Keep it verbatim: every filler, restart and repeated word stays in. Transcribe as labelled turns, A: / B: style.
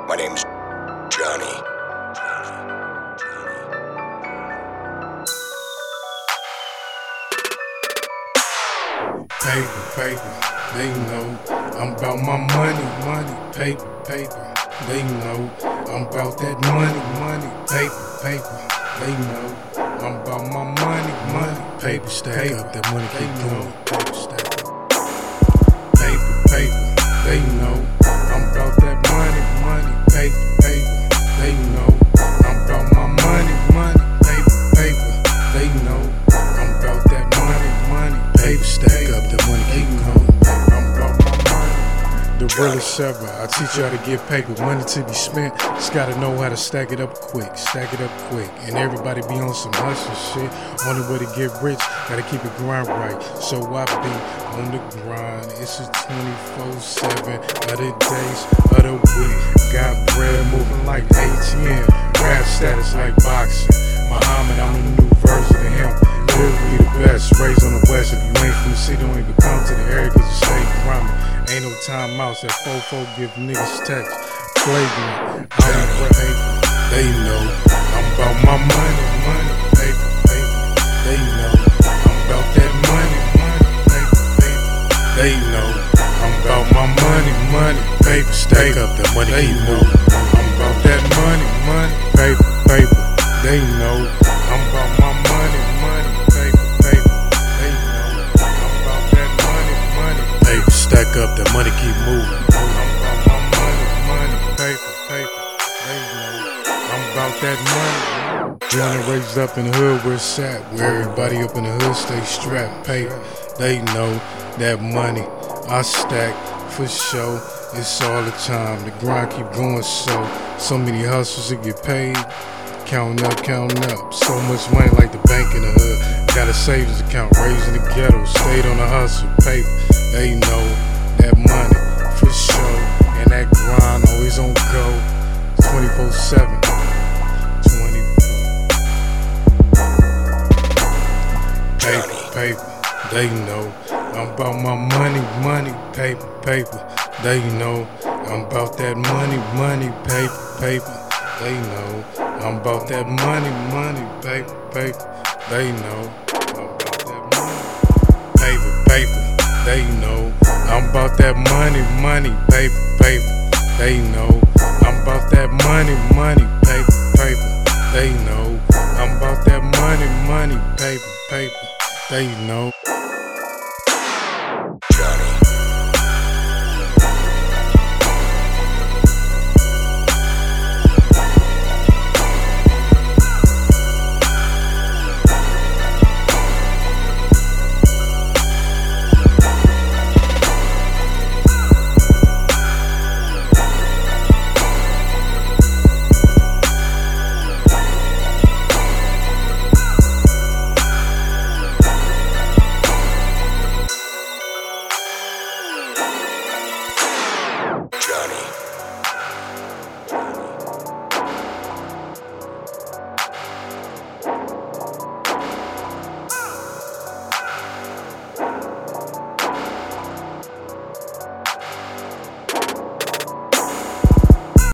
A: My name's Johnny.
B: Paper, paper, they know I'm about my money, money, paper, paper. They know I'm about that money, money, paper, paper. They know I'm about my money, money, paper, stack up that money, keep going, paper, stack up. Paper, paper, they know I'm about that money, money, paper, paper. They know I'm about my money, money, paper, paper. They know I'm about that money, money, paper, stack up that money, keep going. I'm about my money. The realest ever. I teach you how to get paper, money to be spent. Just gotta know how to stack it up quick, stack it up quick. And everybody be on some hustle shit. Only way to get rich, gotta keep it grind right. So I be on the grind. It's a twenty-four seven other days, other week. Got bread moving like A T M. Rap status like boxing. Muhammad, I'm the new version of him. Literally the best, raised on the west. If you ain't from the city, don't even come to the area cause you stay grinding. Ain't no timeouts, that fofo give niggas text. Flagrant, I'm paper, they know I'm about my money, money, paper, paper. They know I'm about that money, money, paper, paper. They know I'm about my money, money, paper, stack up that money. They know I'm about that money, money, paper, paper. They know I'm about my money, money, paper, paper. They know I'm about that money, money, paper, stack up that money, keep moving. I'm about my money, money, paper, paper. They know I'm about that money. Johnny raised up in the hood where it's at, where everybody up in the hood stay strapped. Paper, they know that money I stack for sure. It's all the time. The grind keep going so. So many hustles to get paid. Counting up, counting up. So much money like the bank in the hood. Got a savings account, raising the ghetto. Stayed on the hustle, paper. They know that money for sure. And that grind always on go. twenty-four seven. twenty-four. Paper, paper. They know I'm about my money, money, paper, paper. They know I'm about that money, money, paper, paper. They know I'm about that money, money, paper, paper. They know I'm about that money, paper, paper. They know I'm about that money, money, paper, paper. They know I'm about that money, money, paper, paper. They know I'm about that money, money, paper, paper. They know.